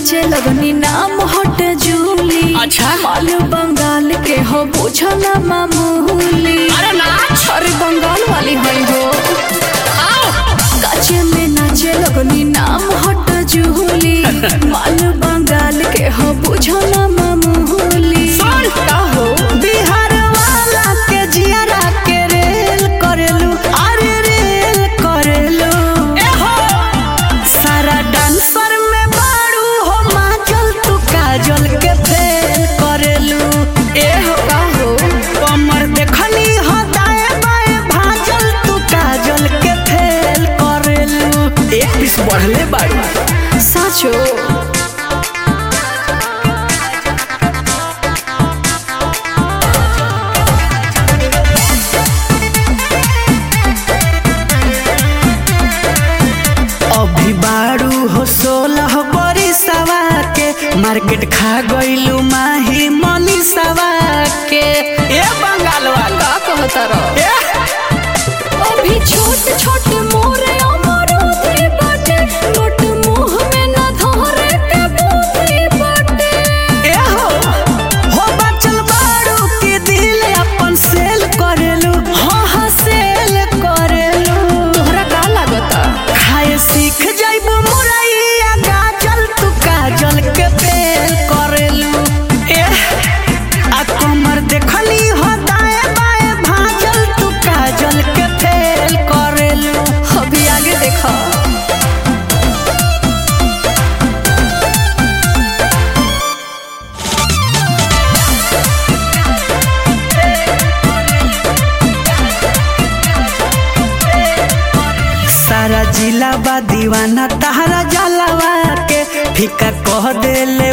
नाचे लगनी नाम हट जूली। अच्छा माल बंगाल के हो बुझला मामूली। अरे नाच अरे बंगाल वाली है हो। काचे में नाचे लगनी नाम हट जूली। माल बंगाल के हो बुझला मामूली। सुन का हो बिहार वाला के जियारा के रेल करेलू अरे रेल करेलू ए हो सारा डांसर में बारू हो माजल तू काजल के फेल करेलू ए हो का हो कमर देखनी हो दाएं बाएं भाजल तू काजल के फेल करेलू एक पीस बढ़ले बारू साचो अभी बारू हो 16 बरिसवा के मार्केट खा गइलू माही मनीषवा के ए बंगाल वाला का कहता रहो ए अभी छोट छोट मोरे अमरूदी बाटे। मोट मुंह में न धरे के बूटी बाटे। ए हो बचल बारू के दिल अपन सेल करेलू हाँ सेल करेलू तोहरा का लागता खाए सीख जाइबू मुरैया गाजल तू काजल के फेल करेलू ए आ कमर देखनी हो दाएं बाएं भाजल तू काजल के फेल करेलू अभी आगे देखा सारा जिला बा दीवाना तहरा जलवा के फीका कह देले